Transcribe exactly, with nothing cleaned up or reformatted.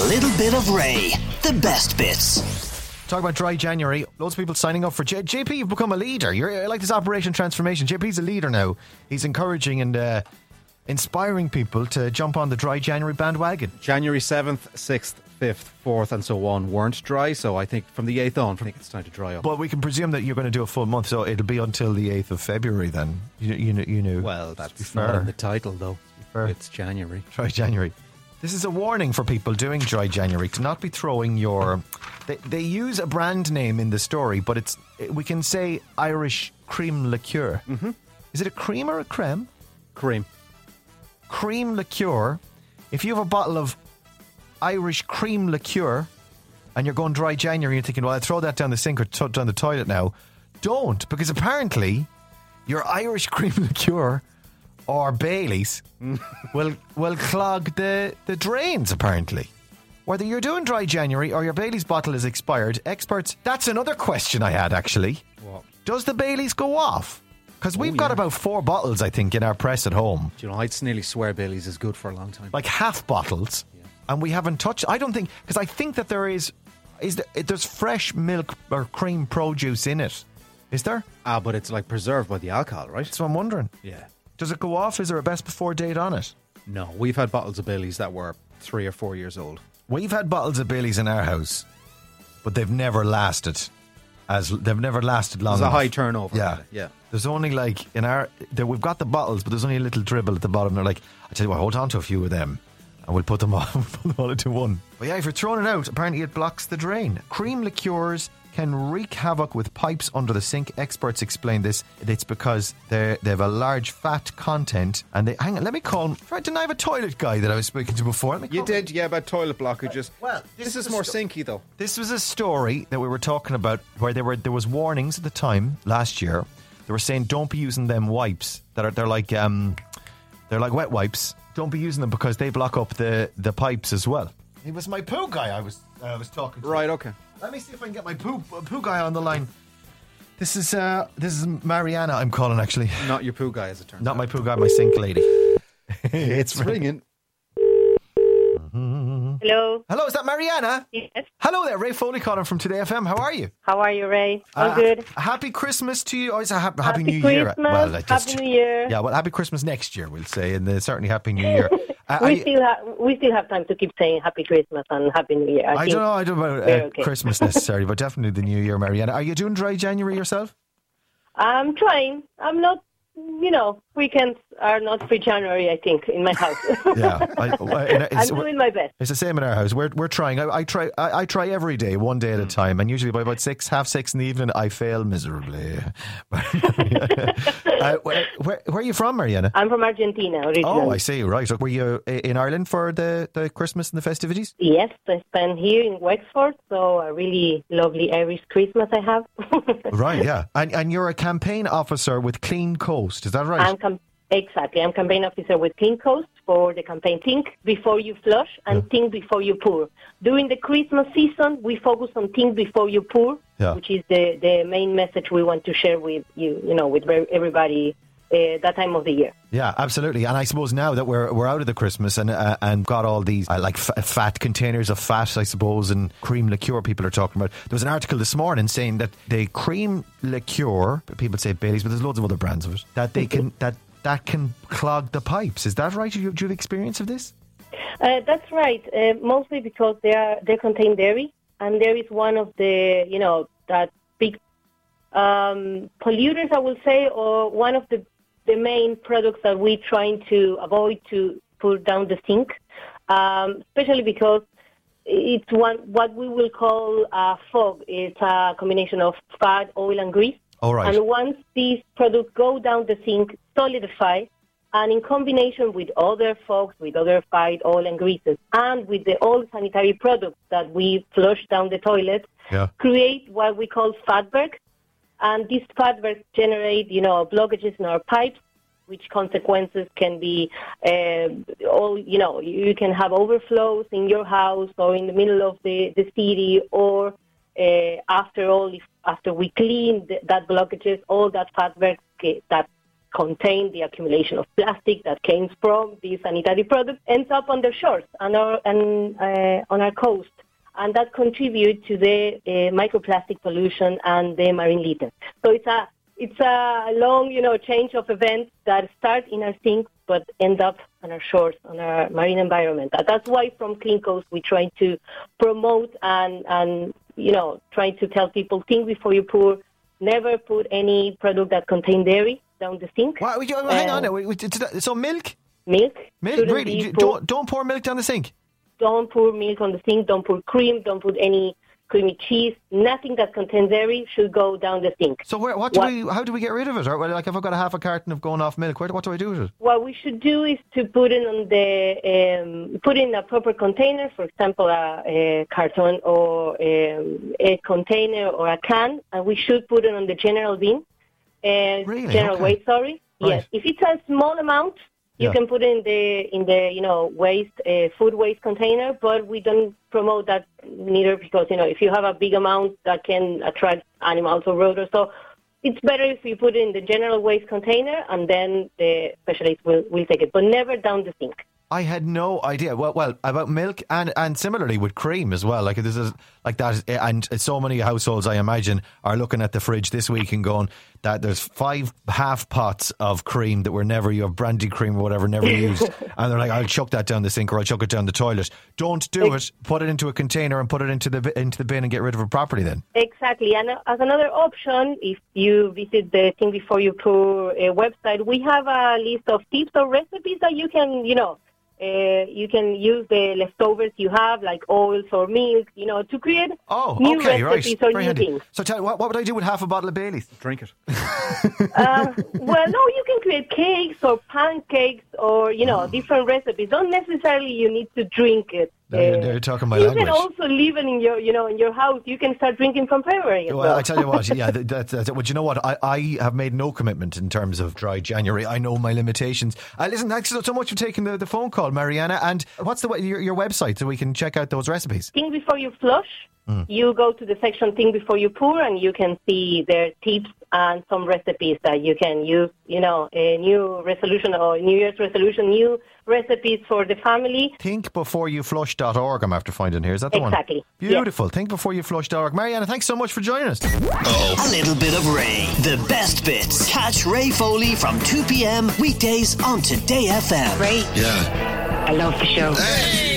little bit of Ray. The best bits. Talk about dry January. Loads of people signing up for J- JP. You've become a leader. You're like this Operation Transformation. J P's a leader now. He's encouraging and uh, inspiring people to jump on the dry January bandwagon. January seventh, sixth, fifth, fourth and so on weren't dry, so I think from the eighth on I think it's time to dry up. But we can presume that you're going to do a full month, so it'll be until the eighth of February then. You, you, you knew. Well, that's fair. not in the title though. Fair. It's January. Dry January. This is a warning for people doing dry January to not be throwing your... They, they use a brand name in the story, but it's we can say Irish cream liqueur. Mm-hmm. Is it a cream or a creme? Cream. Cream liqueur. If you have a bottle of Irish cream liqueur and you're going dry January, you're thinking, well, I'll throw that down the sink or t- down the toilet now. Don't, because apparently your Irish cream liqueur or Baileys will will clog the, the drains, apparently. Whether you're doing dry January or your Baileys bottle is expired, experts... That's another question I had, actually. What? Does the Baileys go off? Because we've Oh, got yeah. about four bottles, I think, in our press at home. Do you know, I'd nearly swear Bailey's is good for a long time. Like half bottles. Yeah. And we haven't touched... I don't think... Because I think that there is... is there, There's fresh milk or cream produce in it. Is there? Ah, but it's like preserved by the alcohol, right? That's what I'm wondering. Yeah. Does it go off? Is there a best before date on it? No, we've had bottles of Bailey's that were three or four years old. We've had bottles of Baileys in our house, but they've never lasted. As they've never lasted long There's a enough. high turnover. Yeah, yeah. There's only like in our there, we've got the bottles, but there's only a little dribble at the bottom. They're like, I tell you what, hold on to a few of them, and we'll put them all, we'll put them all into one. But yeah, if you're throwing it out, apparently it blocks the drain. Cream liqueurs can wreak havoc with pipes under the sink. Experts explain this. It's because they they have a large fat content, and they hang on. Let me call him. Didn't I have a toilet guy that I was speaking to before? Let me You call did, yeah, about toilet blockages. Well, this, this is is more sto- sinky though. This was a story that we were talking about where there were there was warnings at the time last year. They were saying don't be using them wipes that are they're like um they're like wet wipes. Don't be using them because they block up the, the pipes as well. It was my poo guy I was I was talking to. Right, okay. Let me see if I can get my poo poo guy on the line. This is uh this is Mariana I'm calling actually. Not your poo guy, as it turns Not out. my poo guy, my sink lady. It's ringing. Hello. Hello, is that Mariana? Yes. Hello there, Ray Foley calling from Today F M. How are you? How are you, Ray? All Uh, good. Happy Christmas to you. Oh, it's a happy, happy, Happy New Year. Christmas, Well, I just- Happy New Year. Yeah, well, happy Christmas next year, we'll say, and uh, certainly happy New Year. Uh, are we you- still have we still have time to keep saying Happy Christmas and Happy New Year. I, I think don't know. I don't know about we're uh, okay. Christmas necessarily, but definitely the New Year, Mariana. Are you doing dry January yourself? I'm trying. I'm not. You know, weekends are not free January. I think in my house. Yeah, I, I, I'm it's, doing my best. it's the same in our house. We're we're trying. I, I try. I, I try every day, one day at a time, and usually by about six, half six in the evening, I fail miserably. uh, where, where, where are you from, Mariana? I'm from Argentina originally. Oh, I see. Right. Were you uh, in Ireland for the, the Christmas and the festivities? Yes, I spent here in Wexford, so a really lovely Irish Christmas I have. Right, yeah. And and you're a campaign officer with Clean Coast, is that right? I'm com- exactly. I'm campaign officer with Clean Coast for the campaign Think Before You Flush and Yeah. Think Before You Pour. During the Christmas season, we focus on Think Before You Pour, Yeah. which is the, the main message we want to share with you, you know, with ver- everybody uh, that time of the year. Yeah, absolutely. And I suppose now that we're we're out of the Christmas and uh, and got all these uh, like f- fat containers of fat, I suppose, and cream liqueur people are talking about. There was an article this morning saying that the cream liqueur, people say Baileys, but there's loads of other brands of it, that they can that that can clog the pipes. Is that right? Do you, do you have experience of this? Uh, that's right. Uh, mostly because they are they contain dairy, and dairy is one of the you know that big um, polluters, I will say, or one of the the main products that we're trying to avoid to put down the sink, um, especially because it's one what we will call a fog. It's a combination of fat, oil, and grease. All right. And once these products go down the sink, solidify, and in combination with other fogs, with other fat, oil, and greases, and with the old sanitary products that we flush down the toilet, Yeah. create what we call fatberg. And these fatbergs generate, you know, blockages in our pipes, which consequences can be uh, all, you know, you can have overflows in your house or in the middle of the, the city, or uh, after all, if, after we clean the, that blockages, all that fatberg, that contain the accumulation of plastic that came from the sanitary product ends up on the shores and, our, and uh, on our coast. And that contributes to the uh, microplastic pollution and the marine litter. So it's a it's a long, you know, change of events that start in our sinks but end up on our shores, on our marine environment. That's why from Clean Coast we try to promote and, and you know, try to tell people, think before you pour, never put any product that contains dairy down the sink. Well, hang um, on now. So milk? Milk. Milk, really? Don't, don't pour milk down the sink? Don't pour milk on the sink, don't put cream, don't put any creamy cheese. Nothing that contains dairy should go down the sink. So where, what do what, we, how do we get rid of it? Or, like if I've got a half a carton of going off milk, where, what do I do with it? What we should do is to put it on the, um, put it in a proper container, for example, a, a carton or um, a container or a can, and we should put it on the general bin. Uh, really? General okay. waste, sorry. Right. Yes. If it's a small amount, you yeah. can put it in the in the you know waste uh, food waste container, but we don't promote that neither because you know if you have a big amount that can attract animals or rodents, so it's better if you put it in the general waste container and then the specialist will will take it, but never down the sink. I had no idea. Well, well, about milk and, and similarly with cream as well. Like this is like that, and so many households, I imagine, are looking at the fridge this week and going that there's five half pots of cream that were never, you have brandy cream or whatever, never used, and they're like, I'll chuck that down the sink or I'll chuck it down the toilet. Don't do it. Put it into a container and put it into the into the bin and get rid of it properly. Then exactly. And as another option, if you visit the Think Before You Pour uh, website, we have a list of tips or recipes that you can, you know. Uh, you can use the leftovers you have, like oils or milk, you know, to create oh, new okay, recipes right. or Very new handy. things. So tell, what, what would I do with half a bottle of Baileys? Drink it. uh, well, no, you can create cakes or pancakes or, you know, different recipes. Don't necessarily you need to drink it. They're, they're talking my you language. You can also leave it in your, you know, in your house. You can start drinking from February. As well, well, I tell you what, yeah, that, that, that, well, you know what? I, I have made no commitment in terms of dry January. I know my limitations. Uh, listen, thanks so much for taking the, the phone call, Mariana. And what's the your, your website so we can check out those recipes? Think Before You Flush. Mm. You go to the section Think Before You Pour, and you can see their tips and some recipes that you can use, you know, a new resolution or New Year's resolution, new recipes for the family. think before you flush dot org I'm after finding here. Is that the exactly. one? Exactly. Beautiful. Yes. think before you flush dot org. Mariana, thanks so much for joining us. Uh-oh. A little bit of Ray. The best bits. Catch Ray Foley from two p.m. weekdays on Today F M. Ray. Yeah. I love the show. Hey!